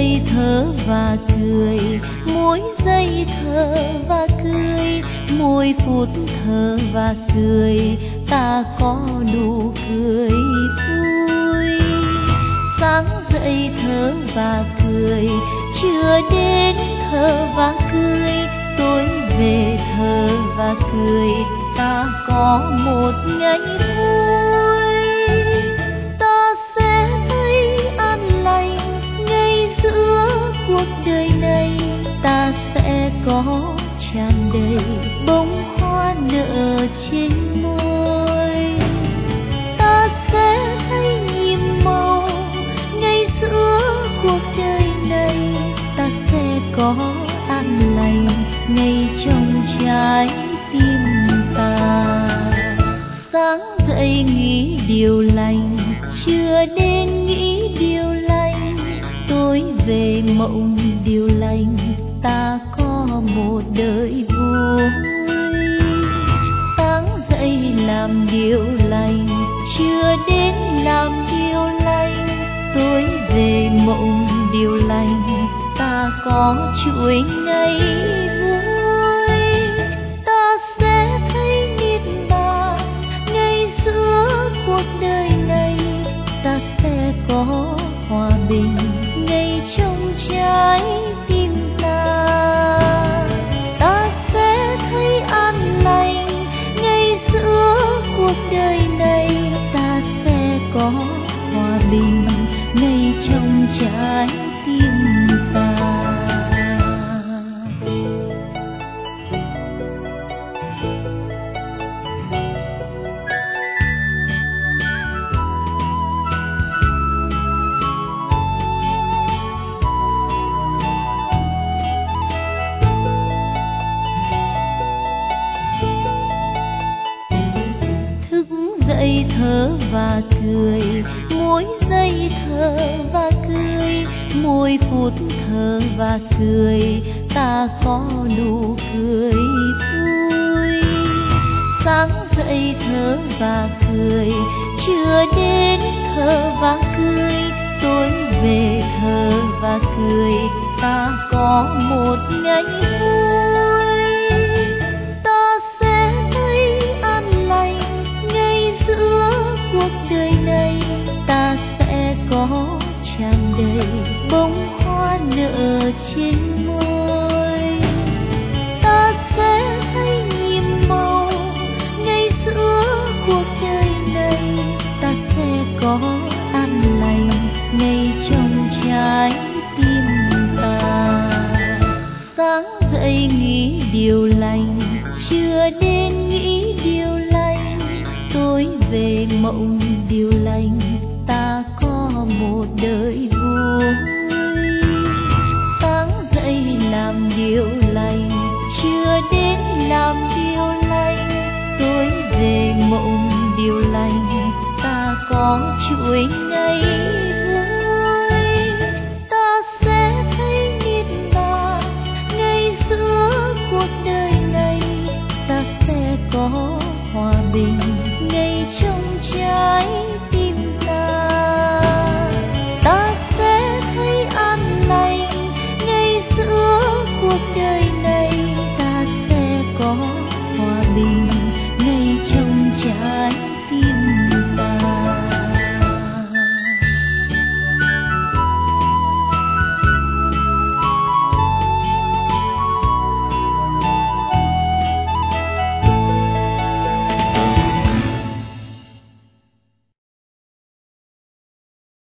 giây thở và cười, mỗi giây thở và cười, mỗi phút thở và cười, ta có nụ cười vui. Sáng dậy thở và cười, chưa đến thở và cười, tối về thở và cười, ta có một ngày vui. Ta sẽ thấy an lành ngay giữa cuộc đời này, ta sẽ có tràn đầy bông hoa nở trên môi. Ta sẽ thấy nhiệm màu ngay giữa cuộc đời này, ta sẽ có an lành ngay trong trái tim ta. Sáng dậy nghĩ điều lành, chưa đến nghĩ điều lành, tối về mộng điều lành, ta có một đời vui. Sáng dậy làm điều lành, chưa đến làm điều lành, tối về mộng điều lành, ta có chuỗi ngày vui. Ta sẽ thấy niết bàn ngay giữa cuộc đời này, ta sẽ có hòa bình ngay trong trái tim ta. Ta sẽ thấy an lành ngay giữa cuộc đời này, ta sẽ có hòa bình ngay trong trái tim ta. Dậy thở và cười, mỗi giây thở và cười, mỗi phút thở và cười, ta có nụ cười vui. Sáng dậy thở và cười, chưa đến thở và cười, tối về thở và cười, ta có một ngày vui. Ta sẽ thấy an lành ngay giữa cuộc đời này, ta sẽ có tràn đầy bông hoa nở trên môi. Ta sẽ thấy nhiệm màu ngay giữa cuộc đời này, ta sẽ có an lành ngay trong trái tim ta. Sáng dậy nghĩ điều lành, chưa đến nghĩ điều lành, tối về mộng điều lành, ta có một đời vui. Sáng dậy làm điều lành, chưa đến làm điều lành, tối về mộng điều lành, ta có chuỗi ngày